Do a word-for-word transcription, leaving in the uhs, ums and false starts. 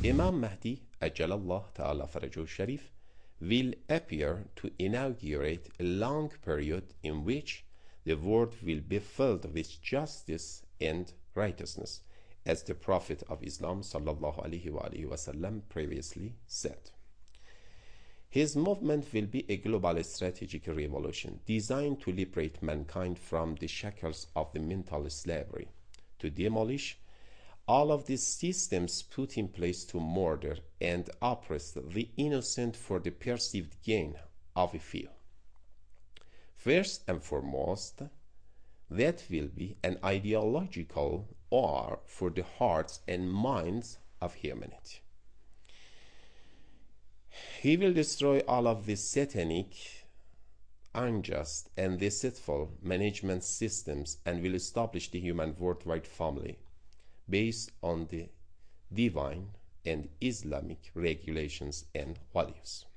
Imam Mahdi, Ajalallah Ta'ala Farajuh Sharif, will appear to inaugurate a long period in which the world will be filled with justice and righteousness, as the Prophet of Islam sallallahu alaihi wasallam previously said. His movement will be a global strategic revolution designed to liberate mankind from the shackles of the mental slavery, to demolish all of these systems put in place to murder and oppress the innocent for the perceived gain of a few. First and foremost, that will be an ideological war for the hearts and minds of humanity. He will destroy all of the satanic, unjust, and deceitful management systems and will establish the human worldwide family based on the divine and Islamic regulations and values.